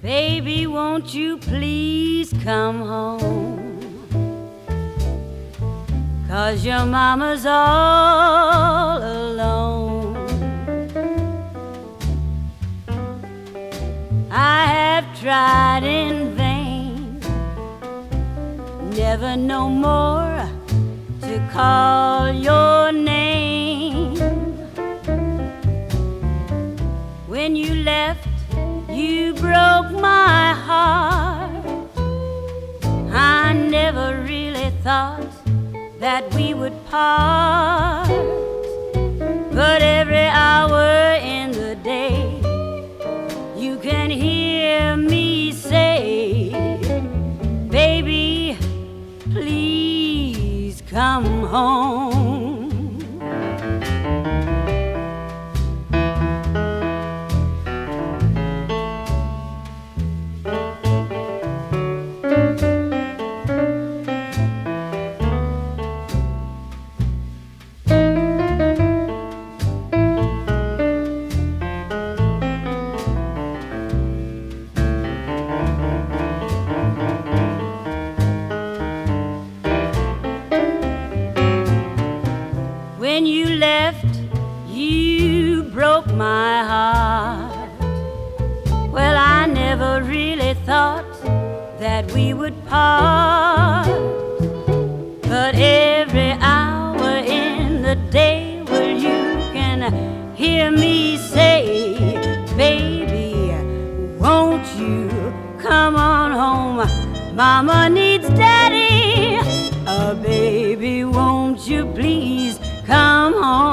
Baby, won't you please come home? 'Cause your mama's all alone. I have tried in vain, never no more to call your name. When you left, you broke my heart. I never really thought that we would part, but every hour in the day you can hear me say, baby, please come home. When you left, you broke my heart. Well, I never really thought that we would part, but every hour in the day, well, you can hear me say, baby, won't you come on home? Mama needs daddy. Baby, won't you please come home?